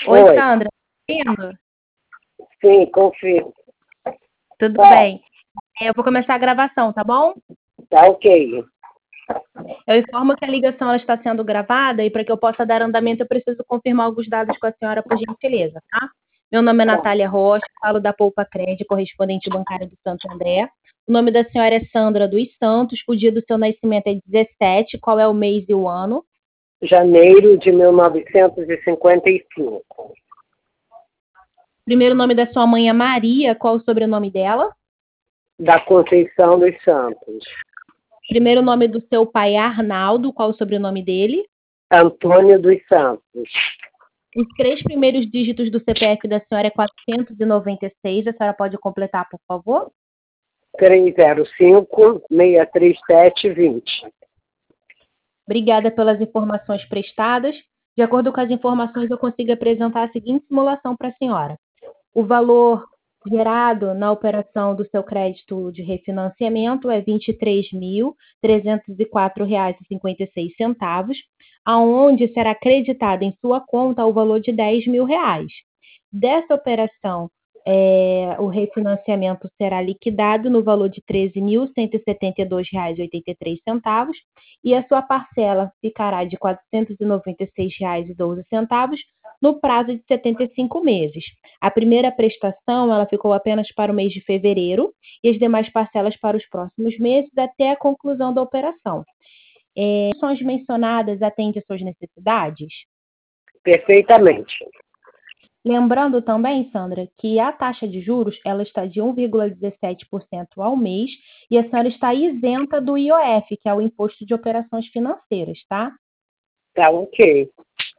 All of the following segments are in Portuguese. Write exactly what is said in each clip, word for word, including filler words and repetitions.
Oi, Oi, Sandra. Tá ouvindo? sim, confirmo. Tudo Tá, bem. Eu vou começar a gravação, tá bom? tá ok. Eu informo que a ligação ela está sendo gravada e para que eu possa dar andamento eu preciso confirmar alguns dados com a senhora, por gentileza, tá? Meu nome é Tá. Natália Rocha, falo da Poupa Crédito, correspondente bancário do Santo André. O nome da senhora é Sandra dos Santos, o dia do seu nascimento é dezessete, qual é o mês e o ano? Janeiro de mil novecentos e cinquenta e cinco. Primeiro nome da sua mãe é Maria, qual o sobrenome dela? Da Conceição dos Santos. Primeiro nome do seu pai é Arnaldo, qual o sobrenome dele? Antônio dos Santos. Os três primeiros dígitos do C P F da senhora é quatrocentos e noventa e seis. A senhora pode completar, por favor? três zero cinco, seis três sete, vinte. Obrigada pelas informações prestadas. De acordo com as informações, eu consigo apresentar a seguinte simulação para a senhora. O valor gerado na operação do seu crédito de refinanciamento é vinte e três mil, trezentos e quatro reais e cinquenta e seis centavos, aonde será acreditado em sua conta o valor de dez mil reais. Dessa operação, é, o refinanciamento será liquidado no valor de treze mil cento e setenta e dois reais e oitenta e três centavos e a sua parcela ficará de quatrocentos e noventa e seis reais e doze centavos no prazo de setenta e cinco meses. A primeira prestação ela ficou apenas para o mês de fevereiro e as demais parcelas para os próximos meses até a conclusão da operação. É, as ações mencionadas atendem às suas necessidades? Perfeitamente. Lembrando também, Sandra, que a taxa de juros ela está de um vírgula dezessete por cento ao mês e a senhora está isenta do I O F, que é o Imposto de Operações Financeiras, tá? Tá ok.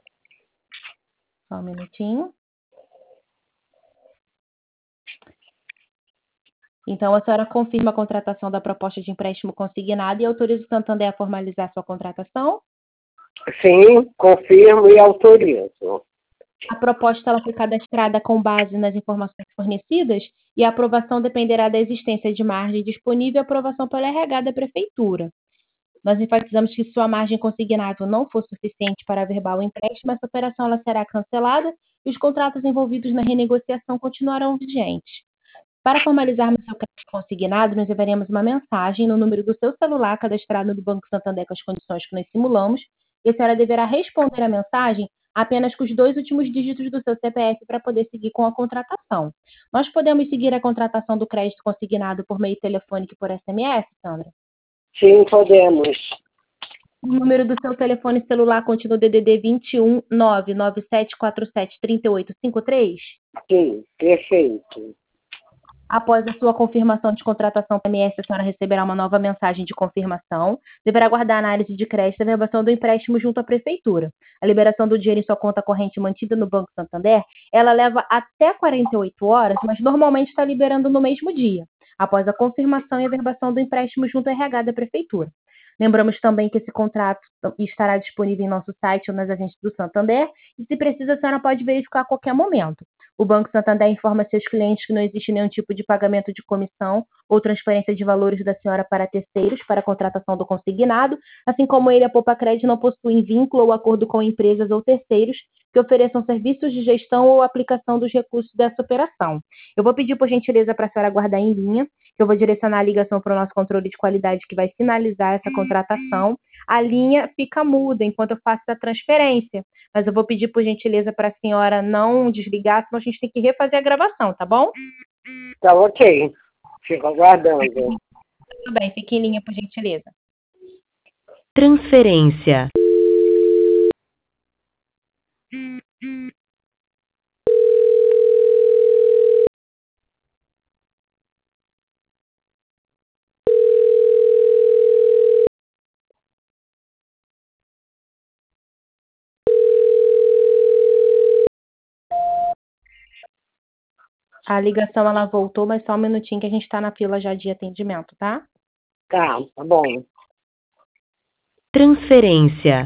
Só um minutinho. Então, a senhora confirma a contratação da proposta de empréstimo consignado e autoriza o Santander a formalizar sua contratação? Sim, confirmo e autorizo. A proposta ela foi cadastrada com base nas informações fornecidas e a aprovação dependerá da existência de margem disponível e aprovação pela R H da Prefeitura. Nós enfatizamos que se sua margem consignada não for suficiente para averbar o empréstimo, essa operação ela será cancelada e os contratos envolvidos na renegociação continuarão vigentes. Para formalizarmos seu crédito consignado, nós enviaremos uma mensagem no número do seu celular cadastrado no Banco Santander com as condições que nós simulamos, e a senhora deverá responder a mensagem apenas com os dois últimos dígitos do seu C P F para poder seguir com a contratação. Nós podemos seguir a contratação do crédito consignado por meio telefônico e por S M S, Sandra? Sim, podemos. O número do seu telefone celular continua o D D D vinte e um, nove nove sete quatro sete, três oito cinco três? Sim, perfeito. Após a sua confirmação de contratação P M S, a senhora receberá uma nova mensagem de confirmação. Deverá aguardar a análise de crédito e a averbação do empréstimo junto à Prefeitura. A liberação do dinheiro em sua conta corrente mantida no Banco Santander, ela leva até quarenta e oito horas, mas normalmente está liberando no mesmo dia, após a confirmação e averbação do empréstimo junto ao R H da Prefeitura. Lembramos também que esse contrato estará disponível em nosso site ou nas agências do Santander e, se precisa, a senhora pode verificar a qualquer momento. O Banco Santander informa seus clientes que não existe nenhum tipo de pagamento de comissão ou transferência de valores da senhora para terceiros para a contratação do consignado, assim como ele, a Poupa Crédito, não possuem vínculo ou acordo com empresas ou terceiros que ofereçam serviços de gestão ou aplicação dos recursos dessa operação. Eu vou pedir, por gentileza, para a senhora aguardar em linha, que eu vou direcionar a ligação para o nosso controle de qualidade que vai finalizar essa contratação. A linha fica muda enquanto eu faço a transferência, mas eu vou pedir, por gentileza, para a senhora não desligar, senão a gente tem que refazer a gravação, tá bom? Tá ok. Fico aguardando. Tudo bem, fique em linha, por gentileza. Transferência. A ligação ela voltou, mas só um minutinho que a gente está na fila já de atendimento, tá? Tá, tá bom. Transferência.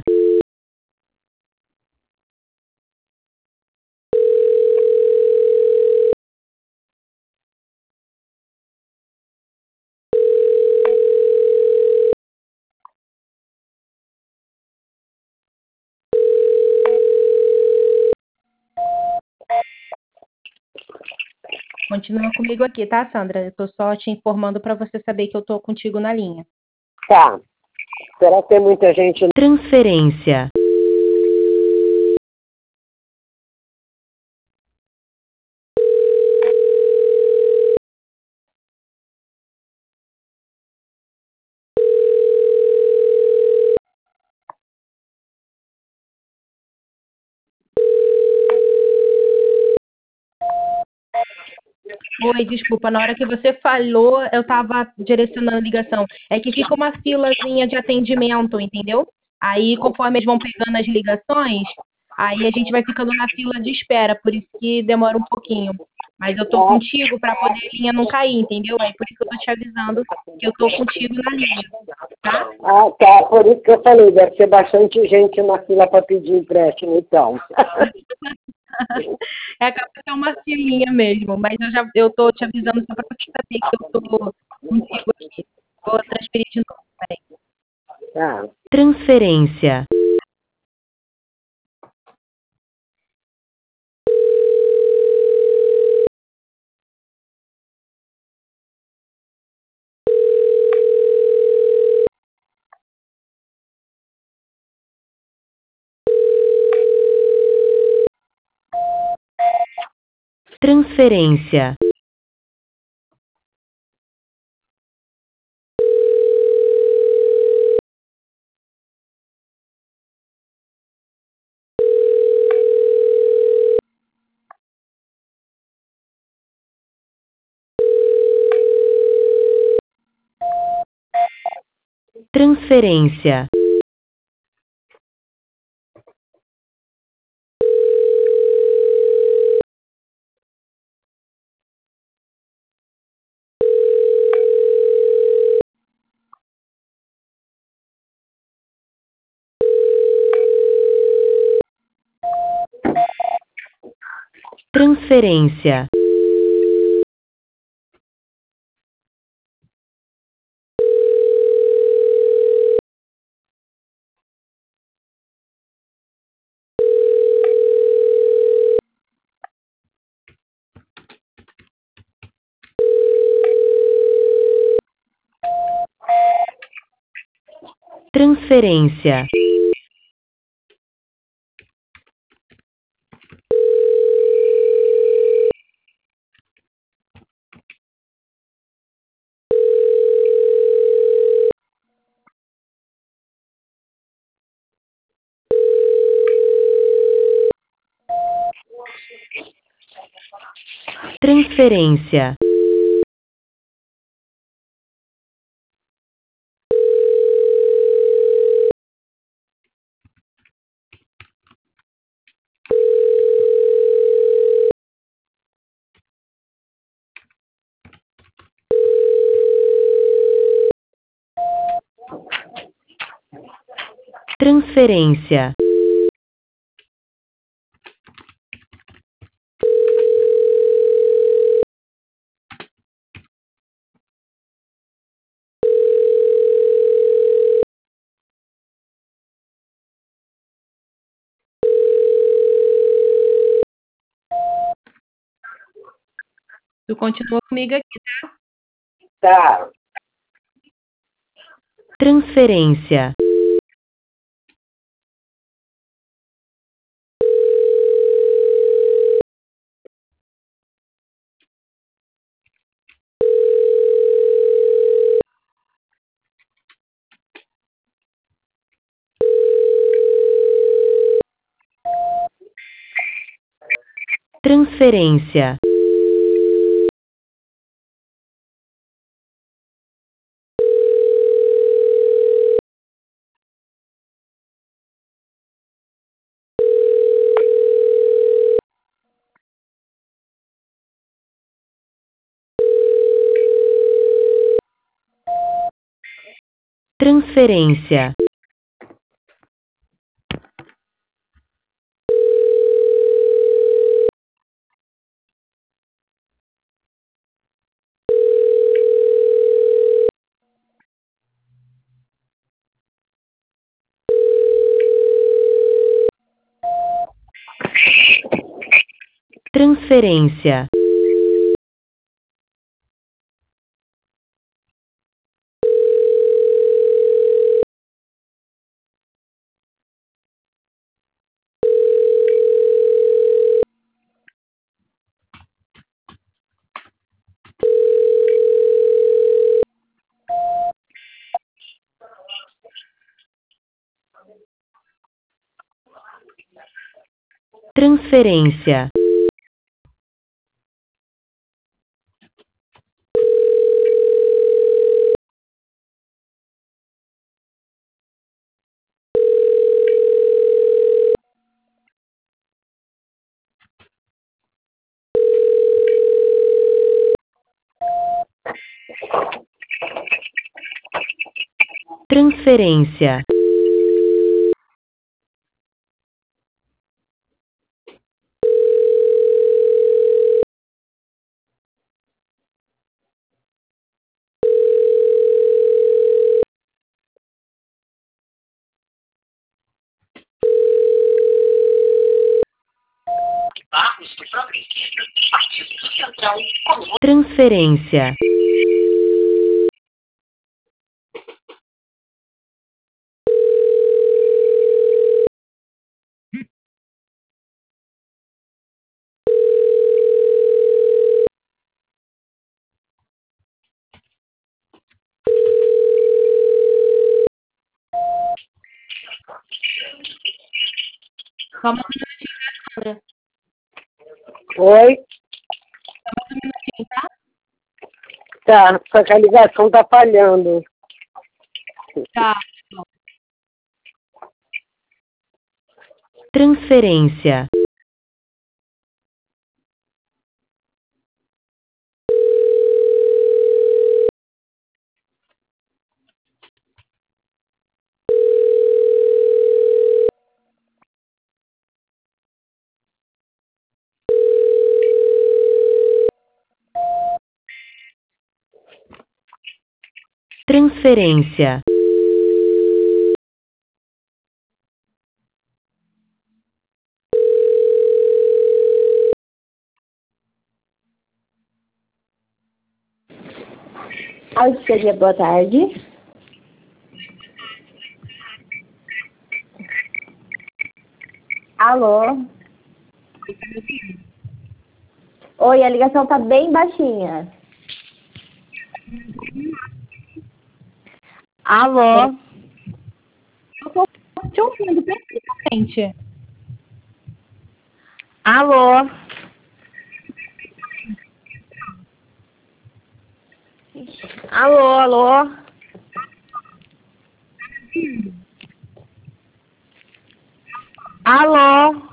Continua comigo aqui, tá, Sandra? Eu tô só te informando para você saber que eu tô contigo na linha. Tá. Será que tem muita gente? Transferência. Oi, desculpa, na hora que você falou, eu tava direcionando a ligação. É que fica uma filazinha de atendimento, entendeu? Aí, conforme eles vão pegando as ligações, aí a gente vai ficando na fila de espera, por isso que demora um pouquinho. Mas eu tô contigo para poder a linha não cair, entendeu? Aí por isso que eu tô te avisando que eu tô contigo na linha, tá? Ah, tá. Por isso que eu falei, deve ser bastante gente na fila para pedir empréstimo, então. É, acaba que é uma filinha mesmo, mas eu já eu tô te avisando só para você saber que eu tô contigo aqui. Vou transferir de novo, peraí. Tá. Transferência. Transferência. Transferência. Transferência. Transferência. Transferência. Transferência. Tu continua comigo aqui, tá? Tá. Transferência. Transferência. Transferência. Transferência. Transferência. Transferência. Transferência. Só um minutinho, né, Sandra? Oi? Só mais um minutinho, tá? Tá, só que a ligação tá falhando. Tá. Transferência. Transferência. Auditoria, boa tarde. Alô? Oi, a ligação tá bem baixinha. Alô? Eu tô te ouvindo perfeitamente. Alô? Alô, alô? Alô?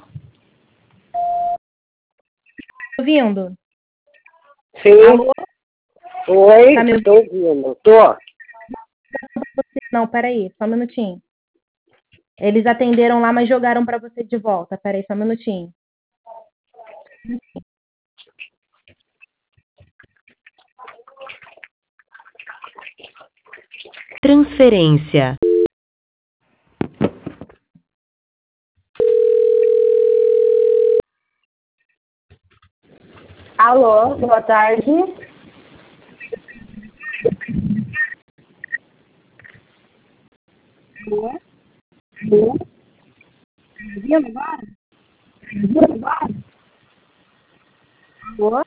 Tá ouvindo? Sim. Alô? Oi, Tá me ouvindo? tô ouvindo. Tô. Não, peraí, só um minutinho. Eles atenderam lá, mas jogaram pra você de volta. Peraí, só um minutinho. Transferência. Alô, boa tarde. Alô? Alô? Tá me ouvindo agora? Tá me ouvindo agora? Alô?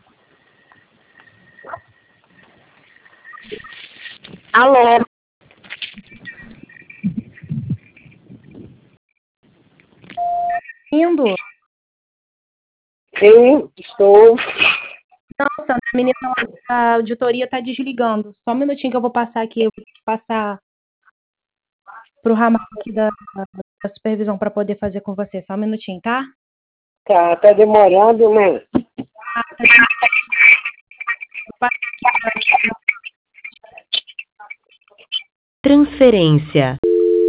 Alô? Indo? Sim, estou. Nossa, a menina da auditoria tá desligando. Só um minutinho que eu vou passar aqui. Eu vou passar pro ramal aqui da, da supervisão para poder fazer com você. Só um minutinho, tá? Tá, tá demorando, né? Transferência.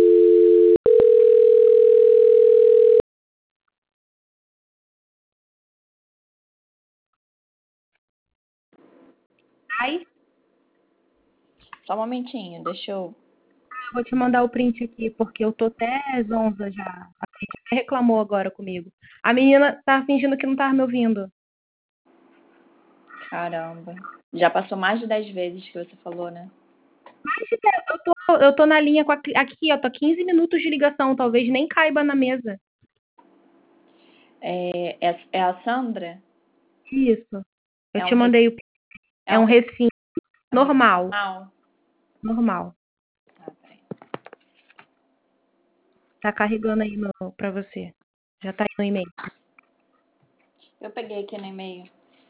Ai, Só um momentinho, deixa eu. eu vou te mandar o print aqui, porque eu tô até zonza já. A gente até reclamou agora comigo. A menina tá fingindo que não tava me ouvindo. Caramba. Já passou mais de dez vezes que você falou, né? Mas eu tô, eu tô na linha com a, aqui, ó, tô quinze minutos de ligação, talvez nem caiba na mesa. É, é, é a Sandra? Isso. Eu É te um, re- mandei o é é um um re- refinho é um normal, normal? normal. Ah, peraí. Tá carregando aí no, pra você. Já tá aí no e-mail. Eu peguei aqui no e-mail.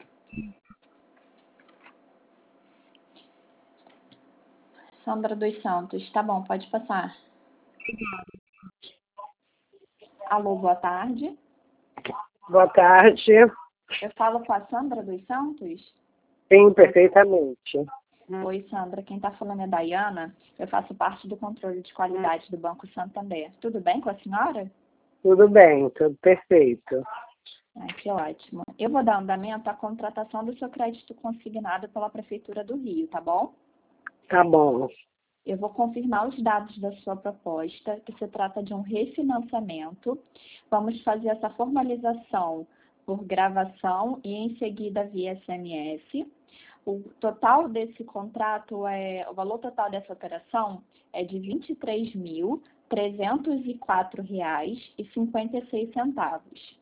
Sandra dos Santos. Tá bom, pode passar. Alô, boa tarde. Boa tarde. Eu falo com a Sandra dos Santos? Sim, perfeitamente. Oi, Sandra. Quem tá falando é Dayana. Eu faço parte do controle de qualidade do Banco Santander. Tudo bem com a senhora? Tudo bem, tudo perfeito. Ah, que ótimo. Eu vou dar andamento à contratação do seu crédito consignado pela Prefeitura do Rio, tá bom? Tá bom. Eu vou confirmar os dados da sua proposta, que se trata de um refinanciamento. Vamos fazer essa formalização por gravação e em seguida via S M S. O total desse contrato é, o valor total dessa operação é de vinte e três mil, trezentos e quatro reais e cinquenta e seis centavos.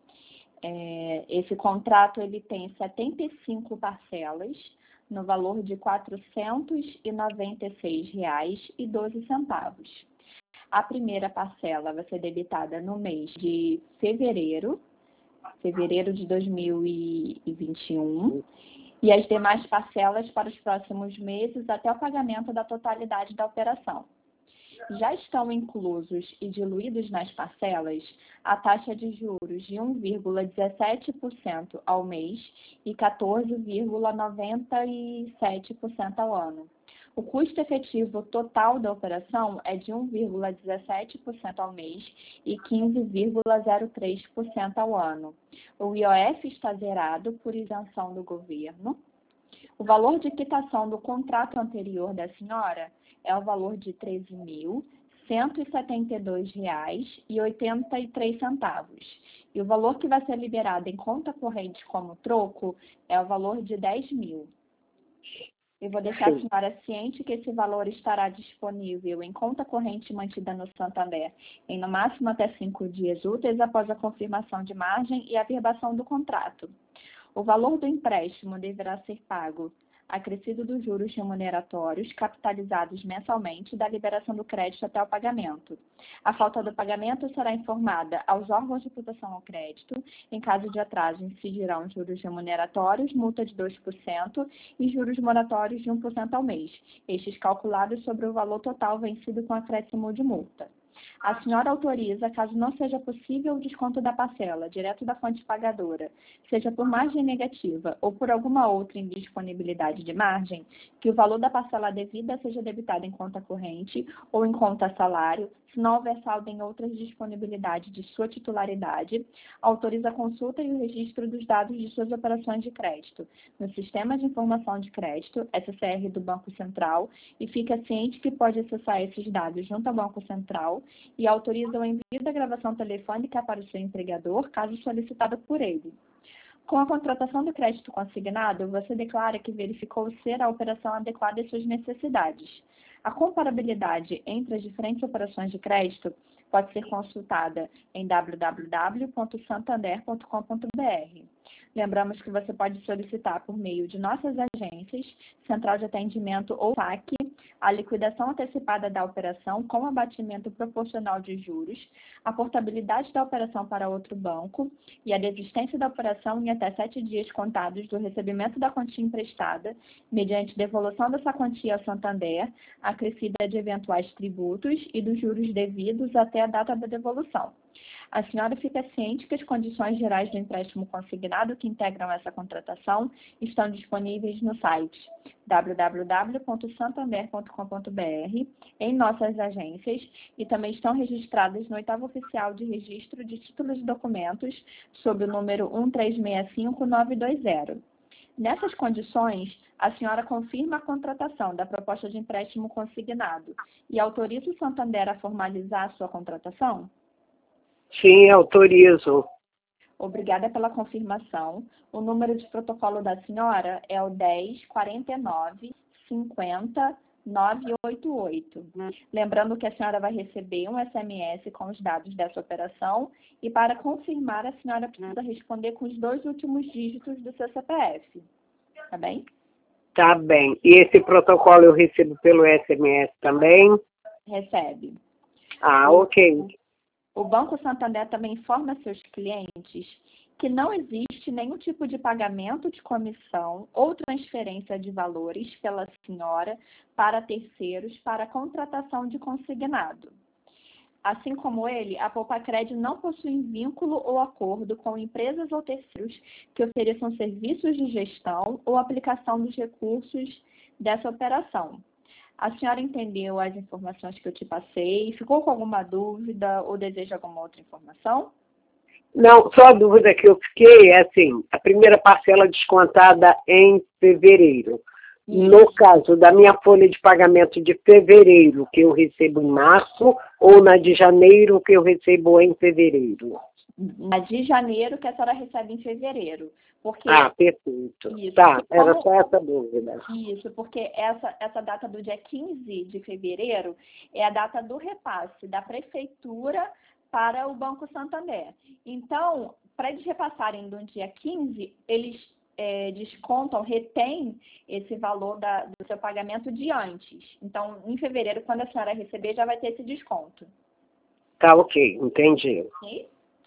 É, esse contrato ele tem setenta e cinco parcelas no valor de quatrocentos e noventa e seis reais e doze centavos. A primeira parcela vai ser debitada no mês de fevereiro, fevereiro de dois mil e vinte e um, e as demais parcelas para os próximos meses até o pagamento da totalidade da operação. Já estão inclusos e diluídos nas parcelas a taxa de juros de um vírgula dezessete por cento ao mês e quatorze vírgula noventa e sete por cento ao ano. O custo efetivo total da operação é de um vírgula dezessete por cento ao mês e quinze vírgula zero três por cento ao ano. O I O F está zerado por isenção do governo. O valor de quitação do contrato anterior da senhora é o valor de treze mil, cento e setenta e dois reais e oitenta e três centavos. E o valor que vai ser liberado em conta corrente como troco é o valor de dez mil. Eu vou deixar a senhora ciente que esse valor estará disponível em conta corrente mantida no Santander em no máximo até cinco dias úteis após a confirmação de margem e a averbação do contrato. O valor do empréstimo deverá ser pago acrescido dos juros remuneratórios capitalizados mensalmente da liberação do crédito até o pagamento. A falta do pagamento será informada aos órgãos de proteção ao crédito. Em caso de atraso, incidirão juros remuneratórios, multa de dois por cento e juros moratórios de um por cento ao mês, estes calculados sobre o valor total vencido com acréscimo de multa. A senhora autoriza, caso não seja possível o desconto da parcela, direto da fonte pagadora, seja por margem negativa ou por alguma outra indisponibilidade de margem, que o valor da parcela devida seja debitado em conta corrente ou em conta salário, se não houver saldo em outras disponibilidades de sua titularidade, autoriza a consulta e o registro dos dados de suas operações de crédito no Sistema de Informação de Crédito, S C R do Banco Central, e fica ciente que pode acessar esses dados junto ao Banco Central e autoriza o envio da gravação telefônica para o seu empregador, caso solicitado por ele. Com a contratação do crédito consignado, você declara que verificou ser a operação adequada às suas necessidades. A comparabilidade entre as diferentes operações de crédito pode ser consultada em w w w ponto santander ponto com ponto b r. Lembramos que você pode solicitar por meio de nossas agências, Central de Atendimento ou S A C, a liquidação antecipada da operação com abatimento proporcional de juros, a portabilidade da operação para outro banco e a desistência da operação em até sete dias contados do recebimento da quantia emprestada, mediante devolução dessa quantia ao Santander, acrescida de eventuais tributos e dos juros devidos até a data da devolução. A senhora fica ciente que as condições gerais do empréstimo consignado que integram essa contratação estão disponíveis no site w w w ponto santander ponto com ponto b r, em nossas agências, e também estão registradas no oitavo oficial de registro de títulos e documentos, sob o número um três seis cinco nove dois zero. Nessas condições, a senhora confirma a contratação da proposta de empréstimo consignado e autoriza o Santander a formalizar a sua contratação? Sim, autorizo. Obrigada pela confirmação. O número de protocolo da senhora é o dez, quarenta e nove, cinquenta, nove oito oito. Lembrando que a senhora vai receber um S M S com os dados dessa operação e, para confirmar, a senhora precisa responder com os dois últimos dígitos do seu C P F. Tá bem? Tá bem. E esse protocolo eu recebo pelo S M S também? Recebe. Ah, ok. O Banco Santander também informa seus clientes que não existe nenhum tipo de pagamento de comissão ou transferência de valores pela senhora para terceiros para contratação de consignado. Assim como ele, a Poupacred não possui vínculo ou acordo com empresas ou terceiros que ofereçam serviços de gestão ou aplicação dos recursos dessa operação. A senhora entendeu as informações que eu te passei? Ficou com alguma dúvida ou deseja alguma outra informação? Não, só a dúvida que eu fiquei é assim, a primeira parcela descontada em fevereiro. Isso. No caso da minha folha de pagamento de fevereiro, que eu recebo em março, ou na de janeiro, que eu recebo em fevereiro? Na de janeiro, que a senhora recebe em fevereiro. Porque... Ah, perfeito. Isso, tá, como... era só essa dúvida. Isso, porque essa, essa data do dia quinze de fevereiro é a data do repasse da prefeitura para o Banco Santander. Então, para eles repassarem no dia quinze, eles é, descontam, retêm esse valor da, do seu pagamento de antes. Então, em fevereiro, quando a senhora receber, já vai ter esse desconto. Tá, ok, entendi. Ok?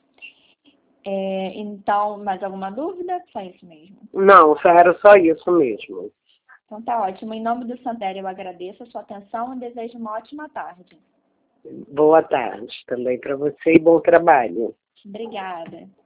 É, então, mais alguma dúvida? Só isso mesmo. Não, só era só isso mesmo. Então, tá ótimo. Em nome do Santander, eu agradeço a sua atenção e desejo uma ótima tarde. Boa tarde também para você e bom trabalho. Obrigada.